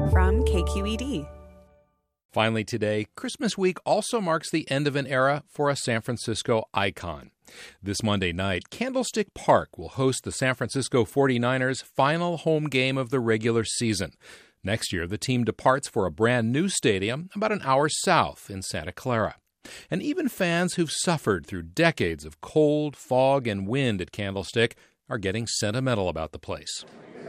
from KQED. Finally today, Christmas week also marks the end of an era for a San Francisco icon. This Monday night, Candlestick Park will host the San Francisco 49ers' final home game of the regular season. Next year, the team departs for a brand new stadium about an hour south in Santa Clara. And even fans who've suffered through decades of cold, fog, and wind at Candlestick are getting sentimental about the place.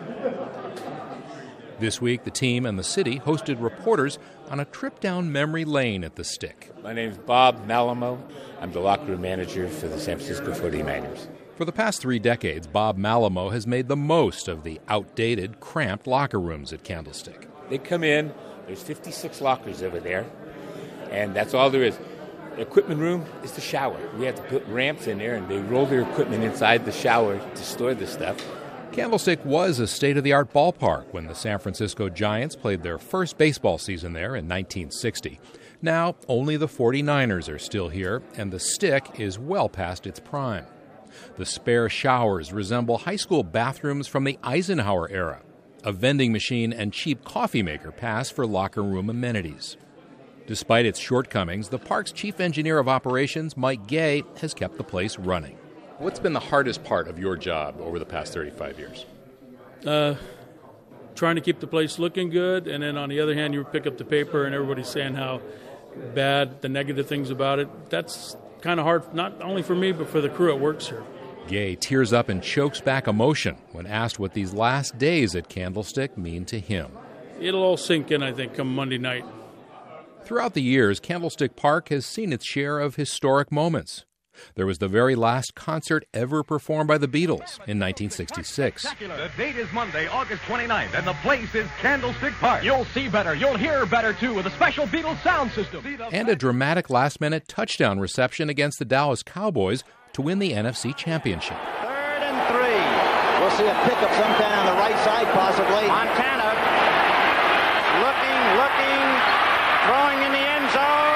This week, the team and the city hosted reporters on a trip down memory lane at the Stick. My name is Bob Malamo. I'm the locker room manager for the San Francisco 49ers. For the past 3 decades, Bob Malamo has made the most of the outdated, cramped locker rooms at Candlestick. They come in, there's 56 lockers over there, and that's all there is. The equipment room is the shower. We have to put ramps in there, and they roll their equipment inside the shower to store the stuff. Candlestick was a state-of-the-art ballpark when the San Francisco Giants played their first baseball season there in 1960. Now, only the 49ers are still here, and the Stick is well past its prime. The spare showers resemble high school bathrooms from the Eisenhower era. A vending machine and cheap coffee maker pass for locker room amenities. Despite its shortcomings, the park's chief engineer of operations, Mike Gay, has kept the place running. What's been the hardest part of your job over the past 35 years? Trying to keep the place looking good, and then on the other hand, you pick up the paper and everybody's saying how bad, the negative things about it. That's kind of hard, not only for me, but for the crew that works here. Gay tears up and chokes back emotion when asked what these last days at Candlestick mean to him. It'll all sink in, I think, come Monday night. Throughout the years, Candlestick Park has seen its share of historic moments. There was the very last concert ever performed by the Beatles in 1966. The date is Monday, August 29th, and the place is Candlestick Park. You'll see better, you'll hear better, too, with a special Beatles sound system. And a dramatic last-minute touchdown reception against the Dallas Cowboys to win the NFC Championship. 3rd and 3. We'll see a pickup sometime on the right side, possibly. Montana looking, throwing in the end zone.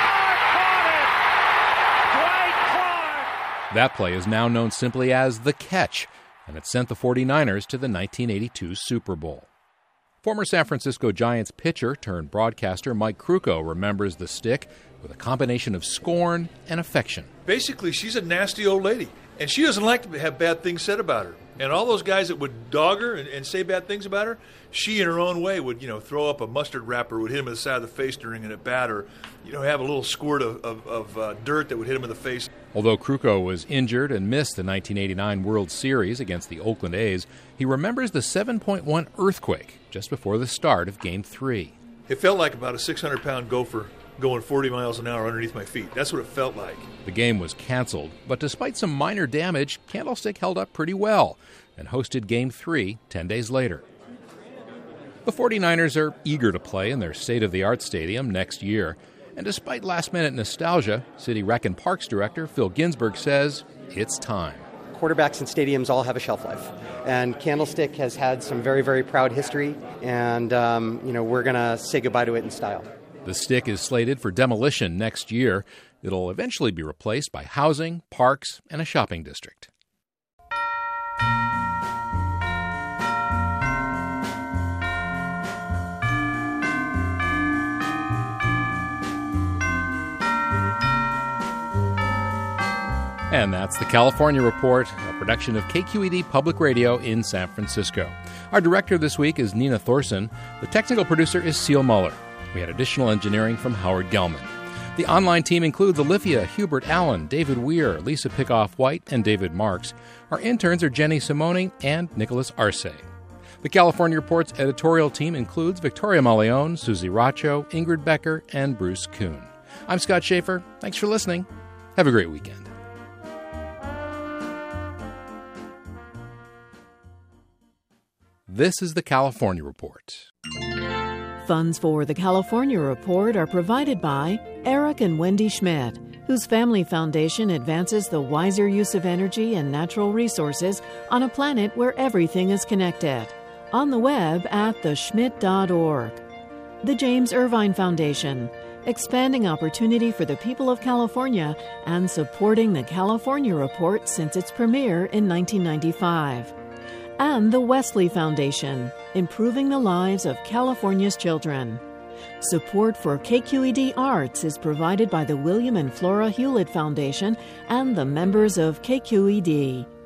That play is now known simply as The Catch, and it sent the 49ers to the 1982 Super Bowl. Former San Francisco Giants pitcher turned broadcaster Mike Krukow remembers the Stick with a combination of scorn and affection. Basically, she's a nasty old lady, and she doesn't like to have bad things said about her. And all those guys that would dog her and say bad things about her, she in her own way would, throw up a mustard wrapper, would hit him in the side of the face during an at-bat, or, have a little squirt of dirt that would hit him in the face. Although Krukow was injured and missed the 1989 World Series against the Oakland A's, he remembers the 7.1 earthquake just before the start of Game 3. It felt like about a 600-pound gopher going 40 miles an hour underneath my feet. That's what it felt like. The game was canceled, but despite some minor damage, Candlestick held up pretty well and hosted Game 3 10 days later. The 49ers are eager to play in their state-of-the-art stadium next year, and despite last-minute nostalgia, City Rec and Parks Director Phil Ginsburg says it's time. Quarterbacks and stadiums all have a shelf life, and Candlestick has had some very, very proud history, and we're going to say goodbye to it in style. The Stick is slated for demolition next year. It'll eventually be replaced by housing, parks, and a shopping district. And that's the California Report, a production of KQED Public Radio in San Francisco. Our director this week is Nina Thorson. The technical producer is Seal Muller. We had additional engineering from Howard Gelman. The online team includes Olivia Hubert Allen, David Weir, Lisa Pickoff-White, and David Marks. Our interns are Jenny Simone and Nicholas Arce. The California Report's editorial team includes Victoria Maleone, Susie Racho, Ingrid Becker, and Bruce Kuhn. I'm Scott Schaefer. Thanks for listening. Have a great weekend. This is the California Report. Funds for the California Report are provided by Eric and Wendy Schmidt, whose family foundation advances the wiser use of energy and natural resources on a planet where everything is connected. On the web at theschmidt.org. The James Irvine Foundation, expanding opportunity for the people of California and supporting the California Report since its premiere in 1995. and the Wesley Foundation, improving the lives of California's children. Support for KQED Arts is provided by the William and Flora Hewlett Foundation and the members of KQED.